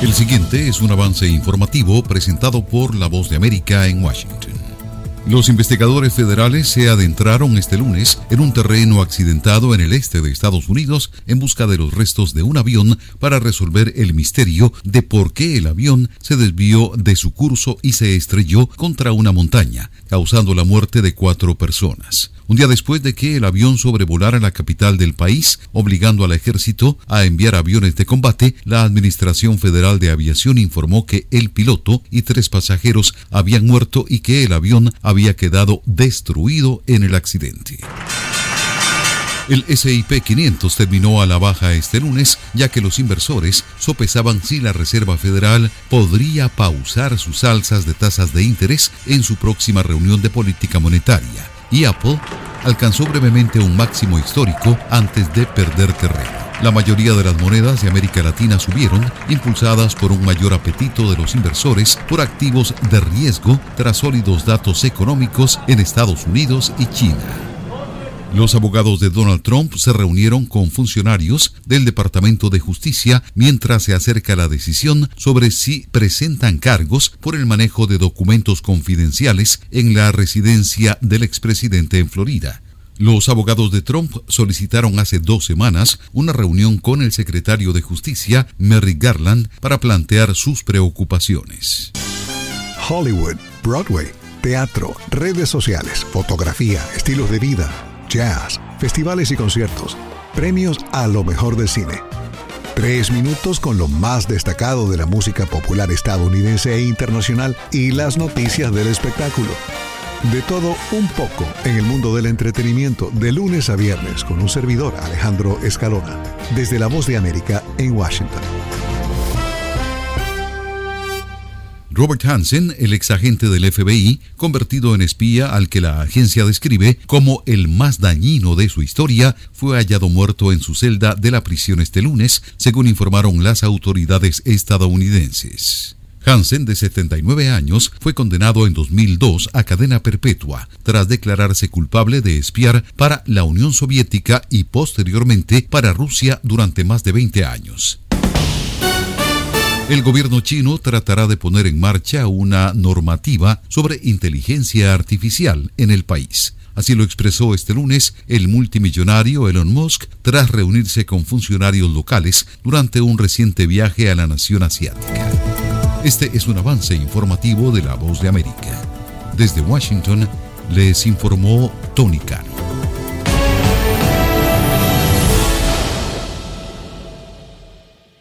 El siguiente es un avance informativo presentado por La Voz de América en Washington. Los investigadores federales se adentraron este lunes en un terreno accidentado en el este de Estados Unidos en busca de los restos de un avión para resolver el misterio de por qué el avión se desvió de su curso y se estrelló contra una montaña, causando la muerte de 4 personas. Un día después de que el avión sobrevolara la capital del país, obligando al ejército a enviar aviones de combate, la Administración Federal de Aviación informó que el piloto y 3 pasajeros habían muerto y que el avión había quedado destruido en el accidente. El S&P 500 terminó a la baja este lunes, ya que los inversores sopesaban si la Reserva Federal podría pausar sus alzas de tasas de interés en su próxima reunión de política monetaria. Y Apple alcanzó brevemente un máximo histórico antes de perder terreno. La mayoría de las monedas de América Latina subieron, impulsadas por un mayor apetito de los inversores por activos de riesgo tras sólidos datos económicos en Estados Unidos y China. Los abogados de Donald Trump se reunieron con funcionarios del Departamento de Justicia mientras se acerca la decisión sobre si presentan cargos por el manejo de documentos confidenciales en la residencia del expresidente en Florida. Los abogados de Trump solicitaron hace 2 semanas una reunión con el secretario de Justicia, Merrick Garland, para plantear sus preocupaciones. Hollywood, Broadway, teatro, redes sociales, fotografía, estilos de vida, jazz, festivales y conciertos, premios a lo mejor del cine. 3 minutos con lo más destacado de la música popular estadounidense e internacional y las noticias del espectáculo. De todo un poco en el mundo del entretenimiento, de lunes a viernes, con un servidor, Alejandro Escalona, desde La Voz de América en Washington. Robert Hansen, el exagente del FBI, convertido en espía al que la agencia describe como el más dañino de su historia, fue hallado muerto en su celda de la prisión este lunes, según informaron las autoridades estadounidenses. Hansen, de 79 años, fue condenado en 2002 a cadena perpetua, tras declararse culpable de espiar para la Unión Soviética y posteriormente para Rusia durante más de 20 años. El gobierno chino tratará de poner en marcha una normativa sobre inteligencia artificial en el país. Así lo expresó este lunes el multimillonario Elon Musk tras reunirse con funcionarios locales durante un reciente viaje a la nación asiática. Este es un avance informativo de La Voz de América. Desde Washington les informó Tony Cano.